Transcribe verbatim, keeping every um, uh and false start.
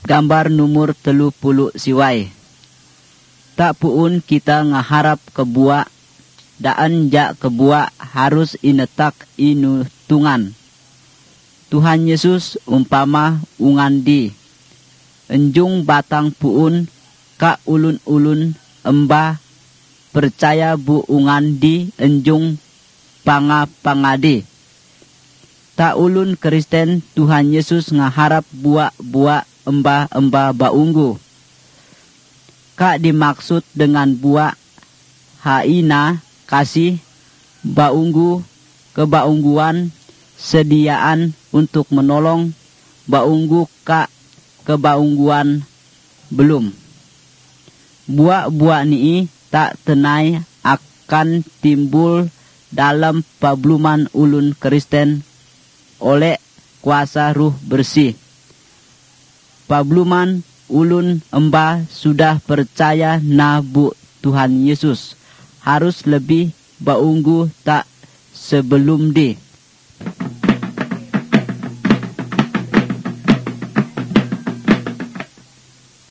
Gambar nomor telu puluh siwai. Tak puun kita ngaharap kebuak, daan jak kebuak harus inetak inutungan. Tuhan Yesus umpama ungandi, enjung batang puun ka ulun-ulun embah percaya bu ungandi enjung panga-pangadi. Tak ulun Kristen Tuhan Yesus ngaharap buak-buak embah-embah baunggu. Kak dimaksud dengan buak haina kasih baunggu kebaungguan sediaan untuk menolong baunggu kak kebaungguan belum. Buak-buak ni tak tenai akan timbul dalam pabluman ulun Kristen oleh kuasa ruh bersih. Pabluman ulun embah sudah percaya na bu Tuhan Yesus harus lebih baunggu tak sebelum di.